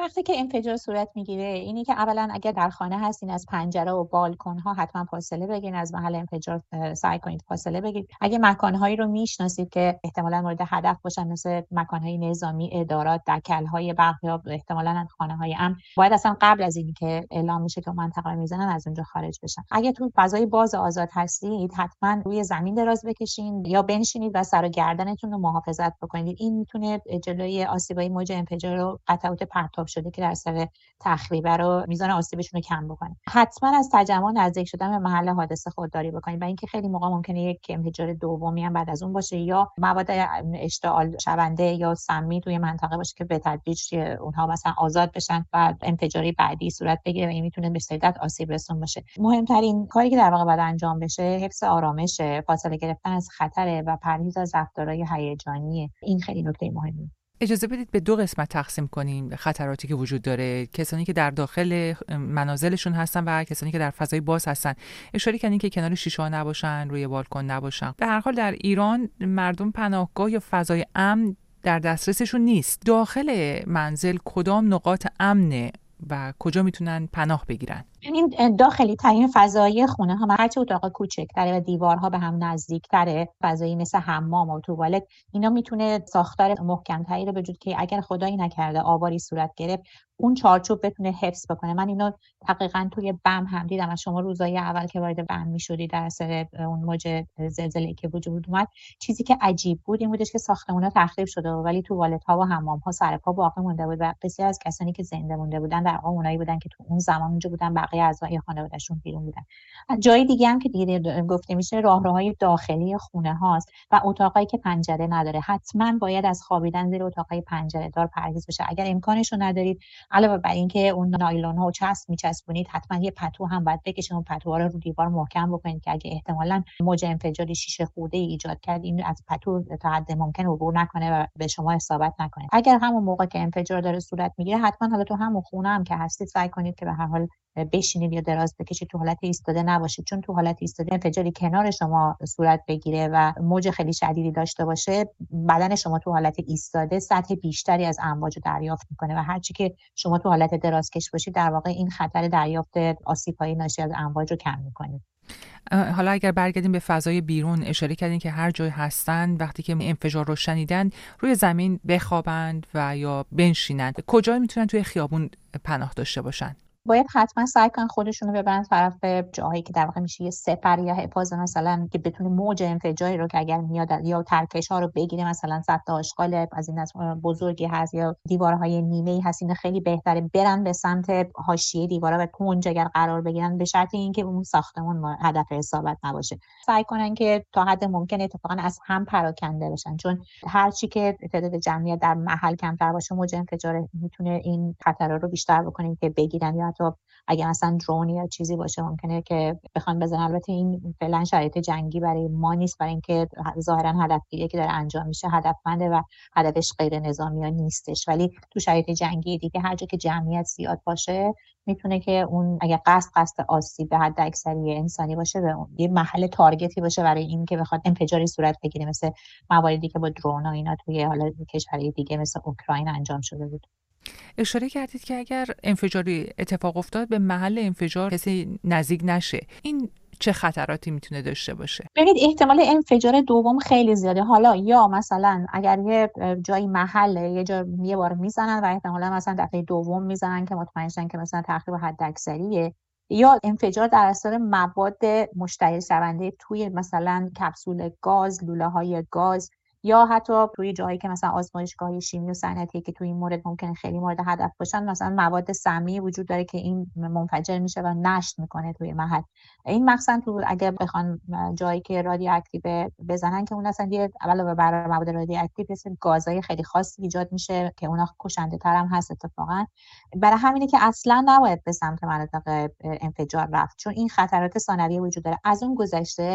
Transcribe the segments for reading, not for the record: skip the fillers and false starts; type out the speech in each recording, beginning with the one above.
وقتی که انفجار صورت میگیره اینی که اولا اگر در خانه هستین از پنجره و بالکن ها حتما فاصله بگیرین، از محل انفجار سعی کنید فاصله بگیرید. اگه مکانهایی رو میشناسید که احتمالاً مورد هدف باشن مثل مکانهای نظامی، ادارات، دکل‌های برق یا احتمالاً خانه‌های امن، باید اصلا قبل از اینی که اعلام میشه که منطقه میزنن از اونجا خارج بشن. اگه تو فضای باز آزاد هستید حتما روی زمین دراز بکشین یا بنشینید و سر و گردنتون رو محافظت بکنید. این میتونه جلوی آسیبای موج انفجار رو قطعات پرتاب شده که در اثر تخریب رو میزان آسیبشون رو کم بکنه. حتما از تجمع نزدیک شدن به محل حادثه خودداری بکنید و اینکه خیلی موقع ممکنه یک انفجار دومی هم بعد از اون باشه یا مواد اشتعال شونده یا سمی توی منطقه باشه که به تدریج اونها مثلا آزاد بشن و انفجاری بعدی صورت بگیره و این میتونه به شدت آسیب رسون باشه. مهمترین کاری که در واقع باید انجام بشه حفظ آرامش، فاصله گرفتن از خطر و پرهیز از رفتارهای هیجانی. این خیلی نکته مهمه. اجازه بدید به دو قسمت تقسیم کنیم خطراتی که وجود داره، کسانی که در داخل منازلشون هستن و کسانی که در فضای باز هستن. اشاره کردین که کنار شیشه‌ها نباشن، روی بالکن نباشن. به هر حال در ایران مردم پناهگاه یا فضای امن در دسترسشون نیست. داخل منزل کدام نقاط امنه و کجا میتونن پناه بگیرن؟ این داخلی ترین فضای خونه ها، هرچه اتاق کوچکتره و دیوارها به هم نزدیکتره، فضایی مثل حمام و توالت، اینا میتونه ساختار محکم‌تری رو به وجود که اگر خدایی نکرده آواری صورت گرفت اون چارچوب بتونه حفظ بکنه. من اینو دقیقاً توی بم هم دیدم. از شما روزای اول که وارد بم میشدی در اثر اون موج زلزله‌ای که وجود اومد، چیزی که عجیب بود این بودش که ساختمان‌ها تخریب شده ولی توالت‌ها و حمام‌ها سر پا باقی مونده بود و بسیار از کسانی که زنده مونده بودن در واقع اونایی بودن که تو اون زمان اونجا بودن، بقیه اعضای خانواده‌شون بیرون بودن. جای دیگه هم که دیگه گفته میشه راهروهای داخلی خونه هاست و اتاقایی که پنجره نداره. حتما باید از خوابیدن زیر اتاقای پنجره دار پرهیز بشه. اگر امکانش رو ندارید، علاوه بر اینکه اون نایلون ها و چسب میچسبونید، حتما یه پتو هم باید بکشید، اون پتوها رو دیوار محکم بکنید که اگه احتمالاً موج انفجاری شیشه خورده ای ایجاد کرد این از پتو تا حد ممکن عبور نکنه و به شما اصابت نکنه. اگر همون موقع که انفجار داره صورت میگیره، حتما حالا تو همون خونه هم که هستید سعی کنید که به هر حال بشینید یا دراز بکشید، تو حالت ایستاده نباشید، چون تو حالت ایستاده انفجاری کنار شما صورت بگیره و موج خیلی شدیدی داشته باشه، بدن شما تو حالت ایستاده سطح بیشتری از امواج رو دریافت میکنه و هرچی که شما تو حالت درازکش باشید در واقع این خطر دریافت آسیب‌های ناشی از امواج رو کم میکنید. حالا اگر برگردیم به فضای بیرون، اشاره کردین که هر جای هستن وقتی که انفجار رو شنیدن روی زمین بخوابند و یا بنشینند. کجا میتونن توی خیابون پناه داشته باشن؟ باید حتما سعی کنن خودشونو ببرن طرف جاهایی که در واقع میشه یه سپر یا حفاظ مثلا که بتونه موج انفجاری رو که اگر میاد یا ترکش ها رو بگیره، مثلا سد آشغال از این بزرگی هست یا دیوارهای نیمه‌ای هست، این خیلی بهتره برن به سمت حاشیه دیوارا و کنج اگر قرار بگیرن، به شرط اینکه اون ساختمون هدف اصابت نباشه. سعی کنن که تا حد ممکن اتفاقا از هم پراکنده بشن، چون هر چی که تعداد جمعیت در محل کمتر باشه موج انفجار میتونه این خطر رو بیشتر بکنه که بگیرن یا حتی اگه مثلا درون یا چیزی باشه ممکنه که بخوان بزنن. البته این فعلا شرایط جنگی برای ما نیست، برای اینکه ظاهرا هدفگیری که داره انجام میشه هدفمنده و هدفش غیر نظامی نیستش، ولی تو شرایط جنگی دیگه هر جا که جمعیت زیاد باشه میتونه که اون اگه قصد آسیب به حد اکثری انسانی باشه به یه محل تارگتی باشه برای این که بخواد انفجاری صورت بگیره، مثل مواردی که با درون و اینا توی حالا کشورهای دیگه مثل اوکراین انجام شده بود. اشاره کردید که اگر انفجاری اتفاق افتاد به محل انفجار کسی نزدیک نشه، این چه خطراتی میتونه داشته باشه؟ ببینید احتمال انفجار دوم خیلی زیاده. حالا یا مثلا اگر یه جایی محله یه جا یه بار میزنن و احتمالا مثلا دفعه دوم میزنن که مطمئن شن که مثلا تخریب حداکثریه، یا انفجار در اثر مواد مشتعل شونده توی مثلا کپسول گاز، لوله های گاز، یا حتی توی جایی که مثلا آزمایشگاه شیمی و صنعتی که توی این مورد ممکنه خیلی مورد هدف باشن، مثلا مواد سمی وجود داره که این منفجر میشه و نشت میکنه توی محل. این مخصوصا تو اگه بخوان جایی که رادیواکتیو بزنن که اون اصلا یه علاوه بر مواد رادیواکتیو مثل گازهای خیلی خاصی ایجاد میشه که اونا کشنده تر هم هست اتفاقا. برای همینه که اصلا نباید به سمت مناطق انفجار رفت، چون این خطرات ثانویه وجود داره. از اون گذشته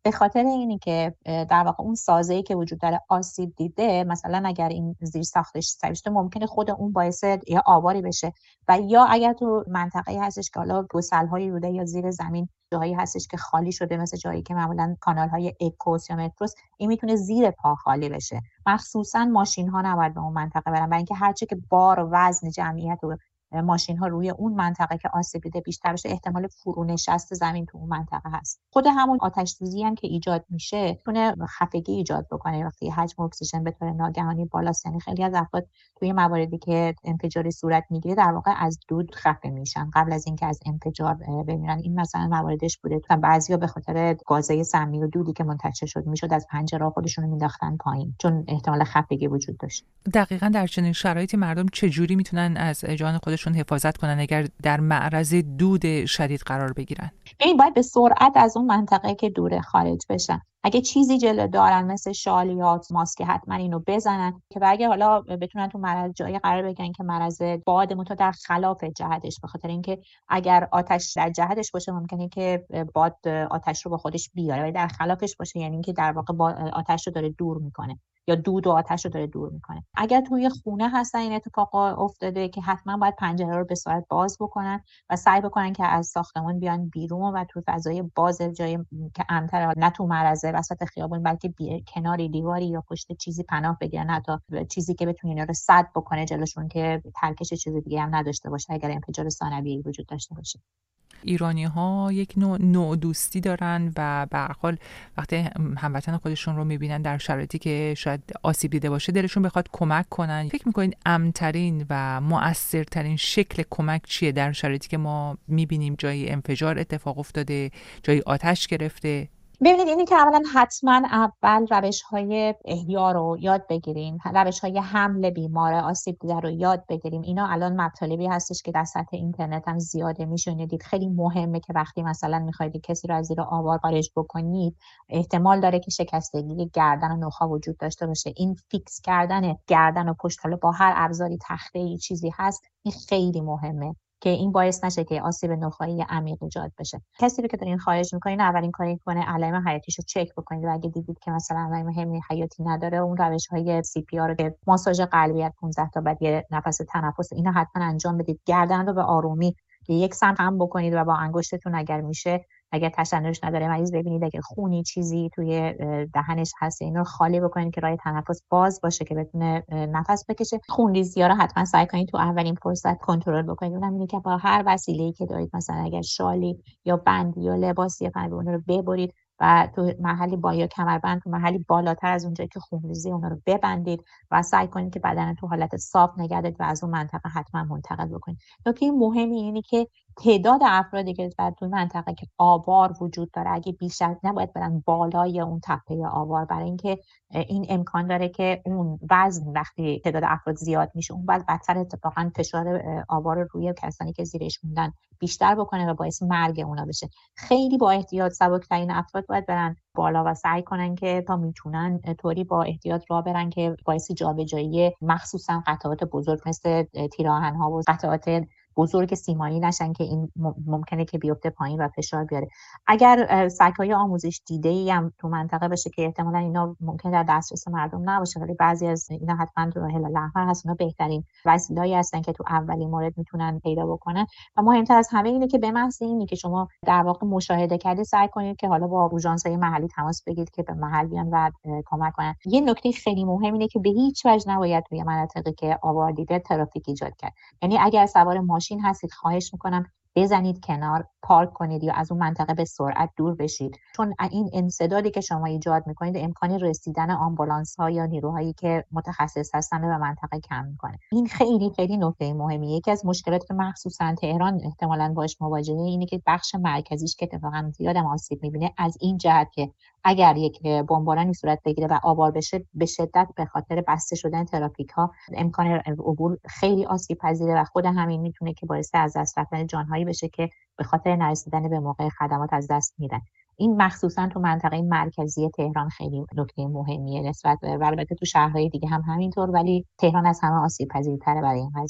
به خاطر اینی که در واقع اون سازه‌ای که وجود داره آسیب دیده، مثلا اگر این زیر ساختش سوی شده ممکنه خود اون باعث یا آواری بشه و یا اگر تو منطقه‌ای هستش که حالا گسل‌های روده یا زیر زمین جایی هستش که خالی شده، مثل جایی که معمولا کانال‌های اکوس یا متروس، این میتونه زیر پا خالی بشه. مخصوصا ماشین‌ها نباید به اون منطقه برن، برای اینکه هرچه که بار و وزن جمعیت و ماشین ها روی اون منطقه که آسیب دیده بیشتر بشه، احتمال فرونشست زمین تو اون منطقه هست. خود همون آتش سوزی هم که ایجاد میشه تونه خفگی ایجاد بکنه وقتی حجم اکسیژن به طور ناگهانی بالاست. یعنی خیلی از افراد توی مواردی که انفجاری صورت میگیره در واقع از دود خفه میشن قبل از اینکه از انفجار بمیرن. این مثلا مواردش بوده. تا بعضیا به خاطر گازهای سمی و دودی که منتشر شد میشد از پنجره خودشون رو مینداختن پایین چون احتمال خفگی وجود داشت. دقیقاً در چنین شرایطی مردم چجوری میتونن از جان خودشون حفاظت کنن اگر در معرض دود شدید قرار بگیرن؟ این باید به سرعت از اون منطقه که دوره خارج بشن. اگه چیزی جلو دارن مثل شال یا ماسک، حتما اینو بزنن که اگه حالا بتونن تو معرض جایی قرار بگیرن که معرض باد متو در خلاف جهتش، به خاطر اینکه اگر آتش در جهتش باشه ممکنه که باد آتش رو با خودش بیاره، ولی در خلافش باشه یعنی اینکه در واقع آتش رو داره دور میکنه یا دود و آتش رو داره دور میکنه. اگر توی خونه هستن این اتفاق افتاده که حتما باید پنجره رو به سرعت باز بکنن و سعی بکنن که از ساختمان بیان بیرون و تو فضای باز، جایی که امن‌تر، نه تو معرض وسط خیابون بلکه کناری دیواری یا پشت چیزی پناه بگیرن، حتی چیزی که بتونه اینا رو سد بکنه جلوشون که ترکش چیز دیگه هم نداشته باشه اگر انفجار ثانویه‌ای وجود داشته باشه. ایرانی‌ها یک نوع دوستی دارن و به هر حال وقتی هموطن خودشون رو می‌بینن در شرایطی که شاید آسیب دیده باشه دلشون بخواد کمک کنن. فکر می‌کنید امن‌ترین و مؤثرترین شکل کمک چیه در شرایطی که ما می‌بینیم جایی انفجار اتفاق افتاده، جایی آتش گرفته؟ ببینید اینی که اولا حتما اول روش‌های احیا رو یاد بگیریم، روش‌های حمل بیمار آسیب دیده رو یاد بگیریم. اینا الان مطالبی هستش که در سطح اینترنت هم زیاده میشونه دید. خیلی مهمه که وقتی مثلا میخواید کسی رو از زیر آوار خارج بکنید، احتمال داره که شکستگی گردن و نخاع وجود داشته باشه. این فیکس کردن گردن و پشت، حالا با هر ابزاری، تخته‌ای چیزی هست، این خیلی مهمه که این باعث نشه که آسیب نخاعی عمیق ایجاد بشه. کسی رو که دارین خارج می‌کنین اولین کاری کنه علائم حیاتیشو چک بکنید و اگه دیدید که مثلا علائم حیاتی نداره، اون روش‌های سی پی آر که ماساژ قلبی از 15 تا بعد یه نفس تنفس، اینا حتما انجام بدید. گردن رو به آرومی یک سمت هم بکنید و با انگشتتون اگر میشه، اگر تشنج نداره مریض، ببینید اگه خونی چیزی توی دهنش هست اینا رو خالی بکنید که راه تنفس باز باشه که بتونه نفس بکشه. خونریزی‌ها رو حتما سعی کنید تو اولین فرصت کنترل بکنید. اونم اینه که با هر وسیله‌ای که دارید، مثلا اگر شالی یا بندی یا لباسی اون رو ببرید و تو محلی با یا کمربند تو محلی بالاتر از اونجایی که خونریزی اونا رو ببندید و سعی کنید که بدن تو حالت صاف نگه دارید و از اون منطقه حتما منتقل بکنید. نکته مهمی اینه که تعداد افرادی که در تو منطقه که آوار وجود داره اگه بیشتر نباید برن بالای اون تپه آوار، برای اینکه این امکان داره که اون وزن وقتی تعداد افراد زیاد میشه اون بعد بدتر اتفاقا فشار آوار روی کسانی که زیرش موندن بیشتر بکنه و باعث مرگ اونا بشه. خیلی با احتیاط سبکترین افراد باید برن بالا و سعی کنن که تا میتونن طوری با احتیاط راه برن که باعث جابجایی مخصوصا قطعات بزرگ مثل تیراهن‌ها و قطعات بزرگ سیمانی نشن که این ممکنه که بیفته پایین و فشار بیاره. اگر سگ‌های آموزش دیده‌ای هم تو منطقه باشه که احتمالاً اینا ممکن در دسترس مردم نباشه، ولی بعضی از اینا حتما تو هلال احمر هست، اونا بهترین وسیله‌ای هستن که تو اولین مورد میتونن پیدا بکنن. و مهمتر از همه اینه که به محض اینی که شما در واقع مشاهده کردید سعی کنید که حالا با اورژانس‌های محلی تماس بگیرید که به محل بیان و کمک کنن. یه نکته خیلی مهم اینه که به هیچ وجه نباید توی مناطقی که آوار دیده ترافیک ایجاد کرد. یعنی اگر سوار ماشین هستید خواهش میکنم بزنید کنار، پارک کنید یا از اون منطقه به سرعت دور بشید، چون این انسدادی که شما ایجاد میکنید امکان رسیدن آمبولانس ها یا نیروهایی که متخصص هستن به منطقه کم میکنه. این خیلی خیلی نکته مهمیه. یکی از مشکلاتی که مخصوصا تهران احتمالاً باهاش مواجهه اینه که بخش مرکزیش که اتفاقا زیاد آسیب میبینه از این جهت که اگر یک بمبارانی صورت بگیره و آوار بشه به شدت به خاطر بسته شدن ترافیک ها امکان عبور خیلی آسیب پذیره و خود همین میتونه که باعث از دست رفتن جانهایی بشه که به خاطر نرسیدن به موقع خدمات از دست میرن. این مخصوصا تو منطقه مرکزی تهران خیلی نکته مهمیه نسبت به البته تو شهرهای دیگه هم همینطور، ولی تهران از همه آسیب پذیرتره برای این قضیه.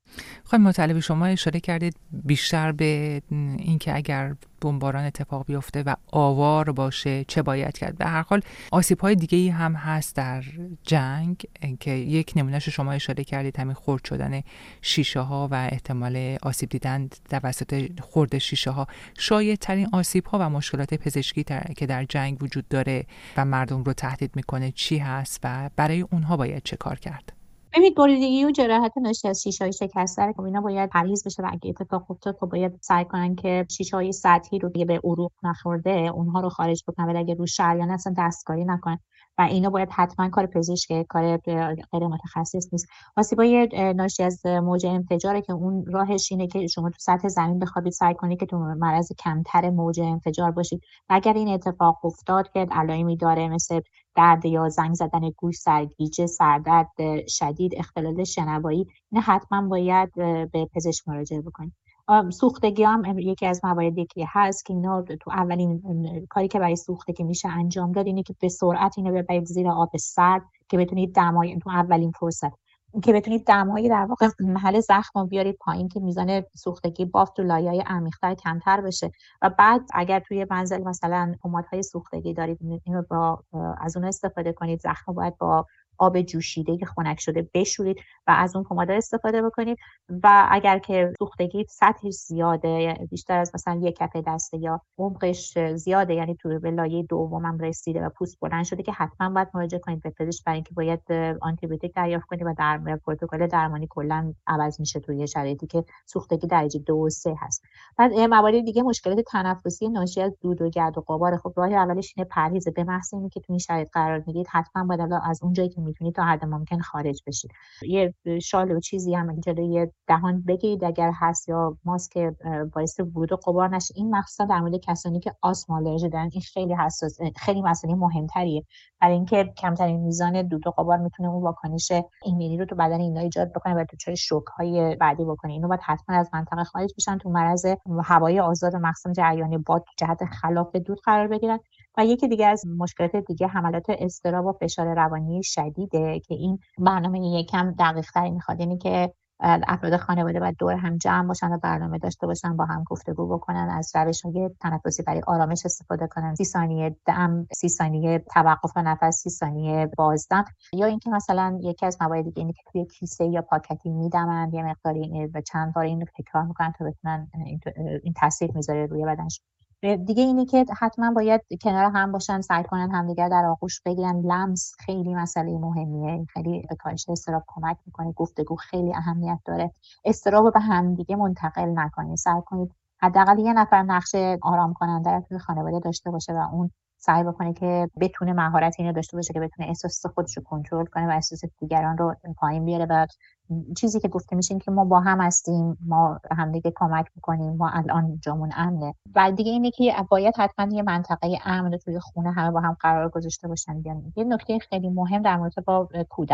خانم مطلبی، شما اشاره کردید بیشتر به اینکه اگر بمباران اتفاق بیفته و آوار باشه چه باید کرد. به هر حال آسیب‌های دیگه‌ای هم هست در جنگ که یک نمونهش شما اشاره کردید، همین خرد شدن شیشه‌ها و احتمال آسیب دیدن توسط خرد شیشه‌ها. شایع‌ترین آسیب‌ها و مشکلات پزشکی که در جنگ وجود داره و مردم رو تهدید می‌کنه چی هست و برای اونها باید چه کار کرد؟ ببینید، بریدگی و جراحت ناشی از شیشه‌های شکسته خب اینا باید پرهیز بشه و اگه اتفاق افتاد خب باید سعی کنن که شیشه‌های سطحی رو به عروق نخورده اونها رو خارج بکنن، ولی اگه رو شریان اصلا دستکاری نکنن و اینا باید حتما کار پزشک، کار غیر متخصص نیست. آسیبای ناشی از موج انفجاره که اون راهش اینه که شما تو سطح زمین بخوابید، سعی کنید که تو معرض کمتر موج انفجار باشید. اگر این اتفاق افتاد که علائمی داره مثل درد یا زنگ زدن گوش، سرگیجه، سردرد شدید، اختلال شنوایی، این حتما باید به پزشک مراجعه بکنید. سوختگی هم یکی از مواردی که هست که اینا تو اولین کاری که برای سوختگی میشه انجام داد اینه که به سرعت اینو ببرید زیر آب سرد که بتونید دمای تو اولین فرصت که بتونید دمای در واقع محل زخم رو بیارید پایین که میزان سوختگی بافت تو لایه‌های عمیق‌تر کمتر بشه و بعد اگر توی منزل مثلا پمادهای سوختگی دارید اینو با از اون استفاده کنید. زخم باید با آب جوشیده که خنک شده بشورید و از اون پمادا استفاده بکنید. و اگر که سوختگی سطحش زیاده، بیشتر از مثلا یک کف دسته یا عمقش زیاده، یعنی تو به لایه دومم رسیده و پوست بلند شده، که حتما باید مراجعه کنید به پزشک، برای اینکه باید آنتی بیوتیک دریافت کنید و در پروتکل درمانی کلا عوض میشه توی شرایطی که سوختگی درجه 2 و 3 هست. بعد موارد دیگه مشکلات تنفسی ناشی از دود و گرد و غبار. خب راه اولش اینه پرهیز. به محض اینکه تو این شرایط قرار میگیرید حتما باید از اون جایی که میتونید تا حد ممکن خارج بشید. یه شال و چیزی هم جلوی دهان بگیرید اگر هست، یا ماسک باعث ورود غبار نشه. این مخصوصا در مورد کسانی که آسم آلرژی دارن این خیلی حساس، خیلی مسئله مهمتریه، برای اینکه کمترین میزان دود و غبار میتونه اون واکنش ایمنی رو تو بدن اینا ایجاد بکنه و دچار شوک‌های بعدی بکنه. اینو باید حتما از منطقه خارج بشن، تو معرض هوای آزاد مخصوصا جریان باد جهت خلاف دود قرار بگیرن. و یکی دیگه از مشکلات دیگه حملات اضطراب و فشار روانی شدیده که این برنامه یکم دقیق‌تری میخواد، یعنی که افراد خانواده باید دور هم جمع باشن و برنامه داشته باشن، با هم گفتگو بکنن، از روش‌های تنفسی برای آرامش استفاده کنن، 30 ثانیه دم، 30 ثانیه توقف نفس، 30 ثانیه بازدم. یا اینکه مثلا یکی از موارد دیگه اینه که توی کیسه یا پاکتی میدمن یه مقداری و چند بار اینو تکرار میکنن تا بتونن این تاثیر میذاره روی بدنش. دیگه اینه که حتما باید کنار هم باشن، سعی کنن همدیگر در آغوش بگیرن. لمس خیلی مسئله مهمیه، خیلی به کاهش اضطراب کمک میکنه. گفتگو خیلی اهمیت داره. اضطراب رو به همدیگه منتقل نکنید، سعی کنید حداقل یه نفر نقش آرام کننده توی خانواده داشته باشه و اون سعی بکنه که بتونه مهارت اینو داشته باشه که بتونه احساس خودش رو کنترل کنه و احساس دیگران رو پایین بیاره. و چیزی که گفته میشه این که ما با هم هستیم، ما همدیگه کمک میکنیم، ما الان جامون امنه. و دیگه اینه که باید حتما یه منطقه امن توی خونه همه با هم قرار گذاشته باشن. یه نکته خیلی مهم در مورد با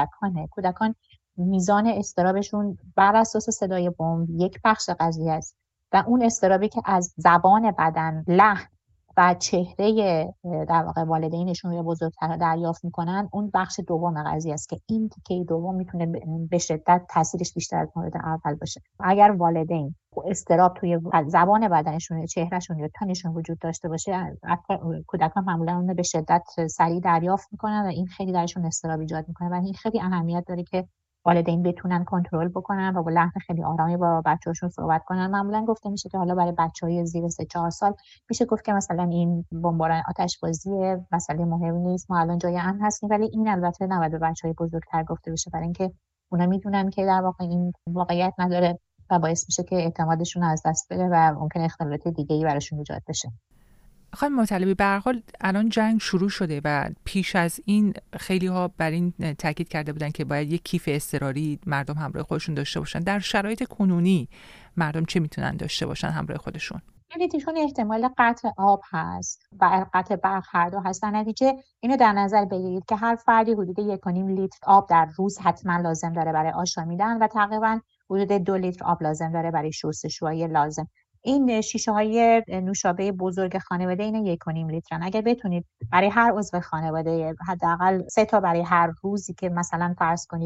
کودکان میزان اضطرابشون بر اساس صدای بمب یک بخش قضیه است و اون اضطرابی که از زبان بدن، لحن و چهره در واقع والدینشون یا بزرگتر دریافت میکنن اون بخش دوم قضیه است که این تیکه دوم میتونه به شدت تاثیرش بیشتر از مورد اول باشه. اگر والدین اضطراب توی زبان بدنشون یا چهرهشون یا تنشون وجود داشته باشه، کودکان معمولا اون به شدت سریع دریافت میکنن و این خیلی درشون اضطراب ایجاد میکنه و این خیلی اهمیت داره که والدین بتونن کنترل بکنن و با لحن خیلی آرامی با بچه‌هاشون صحبت کنن. معمولا گفته میشه که حالا برای بچه‌های زیر 3-4 سال میشه گفت که مثلا این بمباران آتش‌بازی مسئله مهمی نیست، ما الان جای امن هستیم، ولی این البته نباید به بچه‌های بزرگتر گفته بشه برای اینکه اونا میدونن که در واقع این واقعیت نداره و باعث میشه که اعتمادشون از دست بره و ممکن اختلالات دیگه‌ای براشون ایجاد بشه. خانم مطلبی، به هر حال الان جنگ شروع شده و پیش از این خیلی ها بر این تاکید کرده بودن که باید یک کیف اضطراری مردم همراه خودشون داشته باشن. در شرایط کنونی مردم چه میتونن داشته باشن همراه خودشون؟ چون احتمال قطع آب هست و قطع برق هر دو هست، در نتیجه اینو در نظر بگیرید که هر فردی حدود 1.5 لیتر آب در روز حتما لازم داره برای آشامیدن و تقریبا حدود 2 لیتر آب لازم داره برای شستشویی لازم. این شیشه های نوشابه بزرگ خانواده اینا 1.5 لیترن. اگر بتونید برای هر عضو خانواده حداقل 3 تا برای هر روزی که مثلا فرض کنید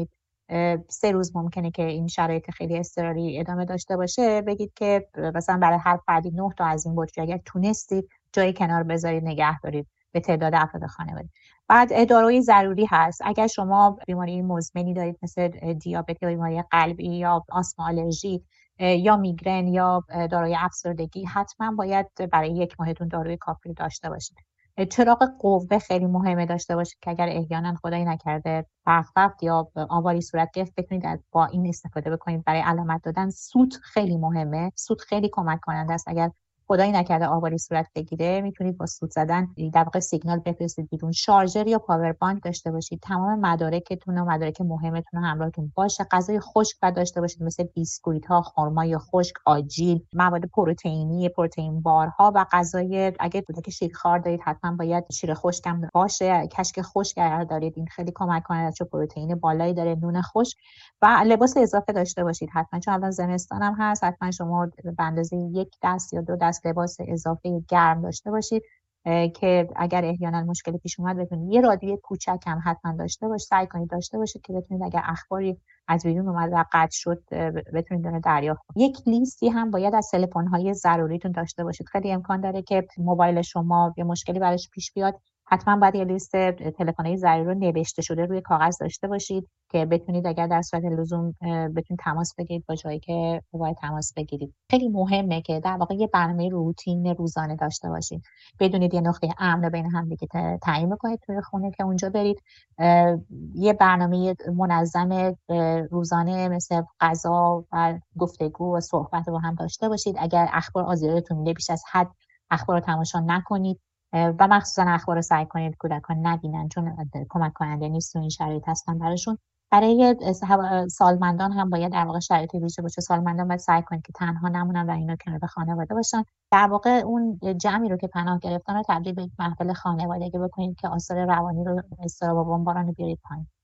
3 روز ممکنه که این شرایط خیلی اضطراری ادامه داشته باشه، بگید که مثلا برای هر فردی 9 تا از این بطری اگر تونستید جای کنار بذارید نگه دارید به تعداد افراد خانواده. بعد داروی ضروری هست. اگر شما بیماری مزمنی دارید مثل دیابت یا بیماری قلبی یا آسما آلرژی یا میگرن یا داروی افسردگی، حتما باید برای 1 ماهتون داروی کافی داشته باشید. چراغ قوه خیلی مهمه داشته باشید که اگر احیانا خدایی نکرده برق رفت یا آواری صورت گرفت، بتونید با این استفاده بکنید برای علامت دادن. سوت خیلی مهمه، سوت خیلی کمک کننده است. اگر خدایی نکرده آواری صورت بگیره، میتونید با سوت زدن در واقع سیگنال بفرستید بیرون. شارژر یا پاور بانک داشته باشید. تمام مدارکتون و مدارک مهمتون همراهتون باشه. غذای خشک داشته باشید مثل بیسکویت ها، خرمای خشک، آجیل، مواد پروتئینی، پروتئین بارها و غذای، اگه کودک شیرخوار دارید حتما باید شیر خشک هم باشه. کشک خشک اگر دارید این خیلی کمک کننده، چون پروتئین بالایی داره. نون خشک و لباس اضافه داشته باشید حتما، چون الان زمستان هم هست. حتما شما به اندازه 1 دست یا 2 دست لباس اضافه گرم داشته باشید که اگر احیانا مشکلی پیش اومد بتونید. یه رادیوی کوچک هم حتما داشته باشید، سعی کنید داشته باشید که بتونید اگر اخباری از بیرون اومد و قطع شد بتونید اون دریافت کنید. یک لیستی هم باید از تلفن‌های ضروریتون داشته باشید. خیلی امکان داره که موبایل شما یه مشکلی براش پیش بیاد. حتما باید یه لیست تلفن‌های ضروری رو نوشته شده روی کاغذ داشته باشید که بتونید اگر در صورت لزوم بتونید تماس بگیرید با جایی که باید تماس بگیرید. خیلی مهمه که در واقع یه برنامه روتین روزانه داشته باشید. بدونید یه نقطه امن بین هم دیگه تعیین کنید توی خونه که اونجا برید. یه برنامه منظم روزانه مثل غذا و گفتگو و صحبت رو هم داشته باشید. اگر اخبار آزاردتون میده بیش از حد اخبار رو تماشا نکنید و مخصوصا اخبار رو سعی کنید کودکان نبینن، چون کمک کننده نیست تو این شرایط هستن براشون. برای سالمندان هم باید در واقع شرایط ویژه باشه. سالمندان باید سعی کنید که تنها نمونن و اینا کنار خانواده باشن. در واقع اون جمعی رو که پناه گرفتن رو تبدیل به یک محفل خانوادگی بکنید که آثار روانی رو اضطراب و بمباران رو بیارید پایین.